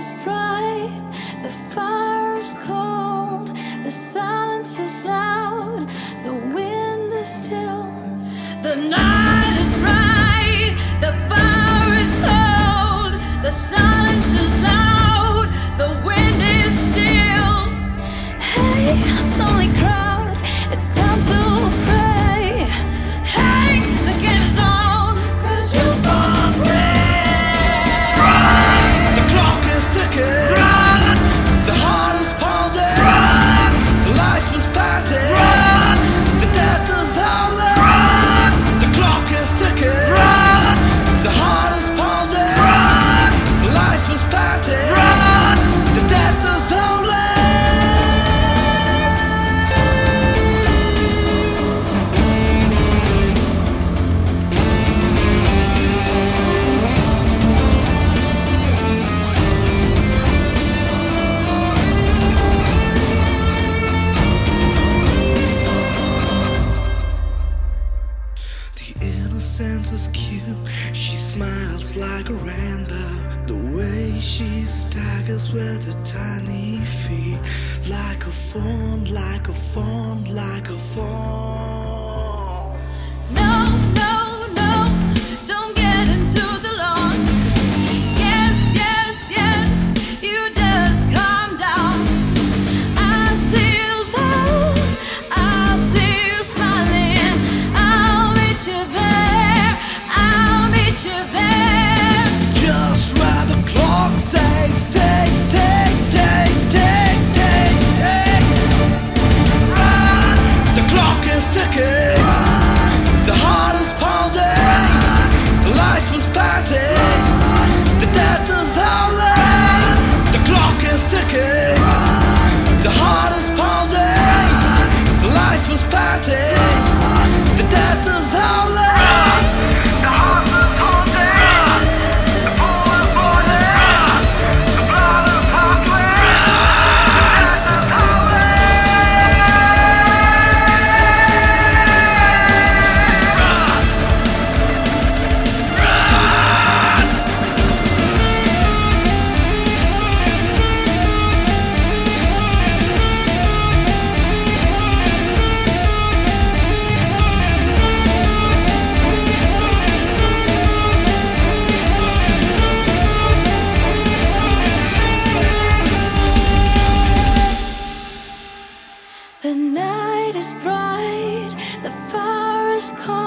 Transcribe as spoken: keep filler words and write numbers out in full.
is bright, the fire is cold, the silence is loud, the wind is still. The night is bright, the fire is cold, the silence is loud, the wind is still. Hey, lonely crowd, it's time to pray. Hey, the game is on, 'cause you've won me. Run! The clock is ticking. Run! The heart is pounding. Run! The life is panting. Run! The death is howling. Run! The clock is ticking. Run! The heart is pounding. Run! The life is panting. Run! The death is howling. Innocence is cute, she smiles like a rainbow. The way she staggers with her tiny feet, like a fawn, like a fawn, like a fawn. No, no, no, don't get into the lawn. Yes, yes, yes, you just calm down. I see you there, I see you smiling. I'll meet you there, I'll meet you there. Just where the clock says tick, tick, tick, tick, tick, tick. Run! The clock is ticking. Run! The heart is pounding. Run! The life is panting. Run! The death is howling. Run! The clock is ticking. Run! The heart is pounding. Run! The life is panting. Run! The death is howling. Run! The heart is pounding. Run! The pool is boiling. Run! The blood is pumping. Run! The death is howling. The night is bright, the fire is cold.